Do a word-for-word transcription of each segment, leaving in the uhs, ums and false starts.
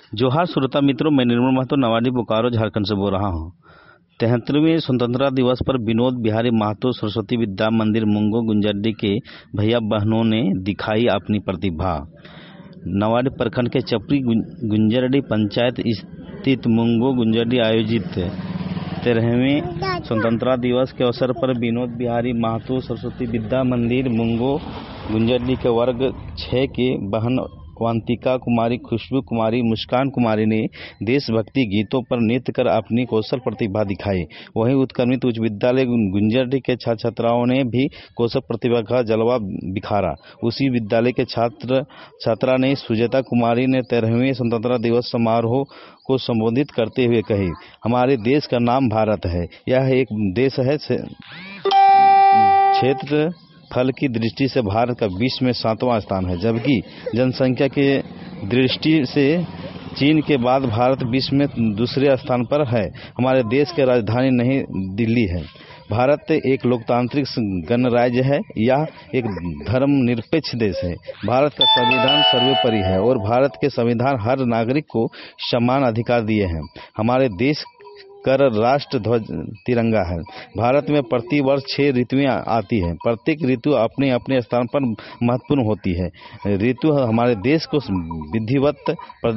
जोहार श्रोता मित्रों, मैं निर्मल महतो नवाडी बोकारो झारखंड से बोल रहा हूँ। तिहत्तरवें स्वतंत्रता दिवस पर विनोद बिहारी महतो सरस्वती विद्या मंदिर मुंगो गुंजरडी के भैया बहनों ने दिखाई अपनी प्रतिभा। नवाडी प्रखंड के चपरी गुंजरडी पंचायत स्थित मुंगो गुंजरडी आयोजित तेरहवें स्वतंत्रता दिवस के अवसर पर विनोद बिहारी महतो सरस्वती विद्या मंदिर मुंगो गुंजरडी के वर्ग छः के बहन वांतिका कुमारी, खुशबू कुमारी, मुस्कान कुमारी ने देशभक्ति गीतों पर नृत्य कर अपनी कौशल प्रतिभा दिखाई। वहीं उत्क्रमित उच्च विद्यालय गुंजरडी के छात्र छात्राओं ने भी कौशल प्रतिभा का जलवा बिखारा। उसी विद्यालय के छात्र छात्रा ने सुजाता कुमारी ने तेरहवें स्वतंत्रता दिवस समारोह को संबोधित करते हुए कही, हमारे देश का नाम भारत है। यह एक देश है क्षेत्र फल की दृष्टि से भारत का विश्व में सातवां स्थान है, जबकि जनसंख्या की दृष्टि से चीन के बाद भारत विश्व में दूसरे स्थान पर है। हमारे देश की राजधानी नई दिल्ली है। भारत एक लोकतांत्रिक गणराज्य है। यह एक धर्मनिरपेक्ष देश है। भारत का संविधान सर्वोपरि है और भारत के संविधान हर नागरिक को समान अधिकार दिए हैं। हमारे देश कर राष्ट्र ध्वज तिरंगा है। भारत में प्रति वर्ष छह ऋतुएं आती हैं। प्रत्येक ऋतु अपने अपने स्थान पर महत्वपूर्ण होती है। ऋतु हमारे देश को विधिवत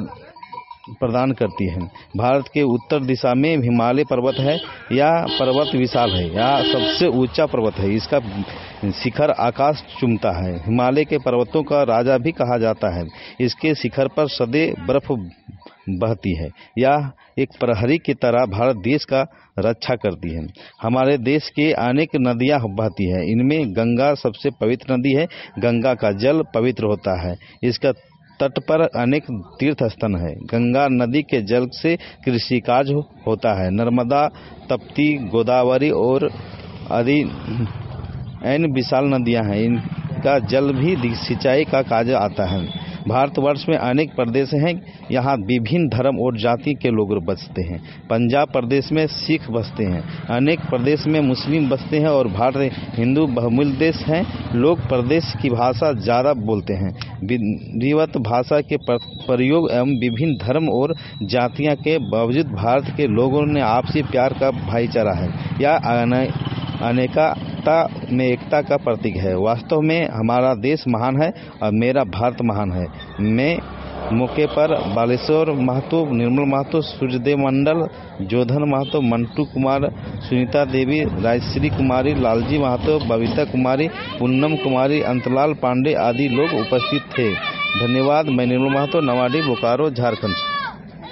प्रदान करती है। भारत के उत्तर दिशा में हिमालय पर्वत है। यह पर्वत विशाल है। यह सबसे ऊंचा पर्वत है। इसका शिखर आकाश चूमता है। हिमालय के पर्वतों का राजा भी कहा जाता है। इसके शिखर पर सदैव बर्फ बहती है। यह एक प्रहरी की तरह भारत देश का रक्षा करती है। हमारे देश के अनेक नदियां बहती है। इनमें गंगा सबसे पवित्र नदी है। गंगा का जल पवित्र होता है। इसका तट पर अनेक तीर्थ स्थल है। गंगा नदी के जल से कृषि कार्य होता है। नर्मदा, तप्ती, गोदावरी और आदि अन्य विशाल नदियां हैं। इनका जल भी सिंचाई का कार्य आता है। भारतवर्ष में अनेक प्रदेश हैं। यहाँ विभिन्न धर्म और जाति के लोग बसते हैं। पंजाब प्रदेश में सिख बसते हैं। अनेक प्रदेश में मुस्लिम बसते हैं और भारत हिंदू बहुमूल्य देश है। लोग प्रदेश की भाषा ज़्यादा बोलते हैं। विधिवत भाषा के प्रयोग एवं विभिन्न धर्म और जातियाँ के बावजूद भारत के लोगों ने आपसी प्यार का भाईचारा है। यह अनेकता में एकता का प्रतीक है। वास्तव में हमारा देश महान है और मेरा भारत महान है। मैं मौके पर बालेश्वर महतो, निर्मल महतो, सूर्यदेव मंडल, जोधन महतो, मंटू कुमार, सुनीता देवी, राजश्री कुमारी, लालजी महतो, बबीता कुमारी, पूनम कुमारी, अंतलाल पांडे आदि लोग उपस्थित थे। धन्यवाद। मैं निर्मल महतो, नवाडी बोकारो झारखंड।